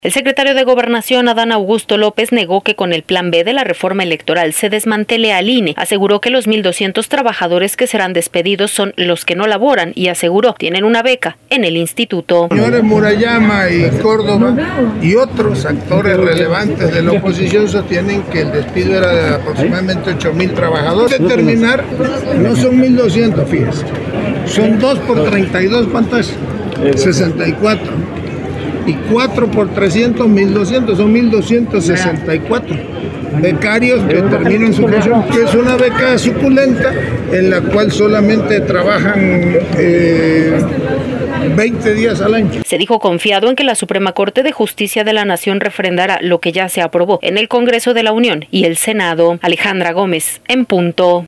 El secretario de Gobernación, Adán Augusto López, negó que con el Plan B de la reforma electoral se desmantele al INE. Aseguró que los 1,200 trabajadores que serán despedidos son los que no laboran y aseguró tienen una beca en el instituto. Señores Murayama y Córdoba y otros actores relevantes de la oposición sostienen que el despido era de aproximadamente 8,000 trabajadores. De terminar, no son 1,200, fíjense. Son 2 por 32, ¿cuántas? 64. Y 4 por 300, 1,200, son 1,264 becarios que terminan su función, que es una beca suculenta en la cual solamente trabajan 20 días al año. Se dijo confiado en que la Suprema Corte de Justicia de la Nación refrendará lo que ya se aprobó en el Congreso de la Unión y el Senado. Alejandra Gómez, en punto.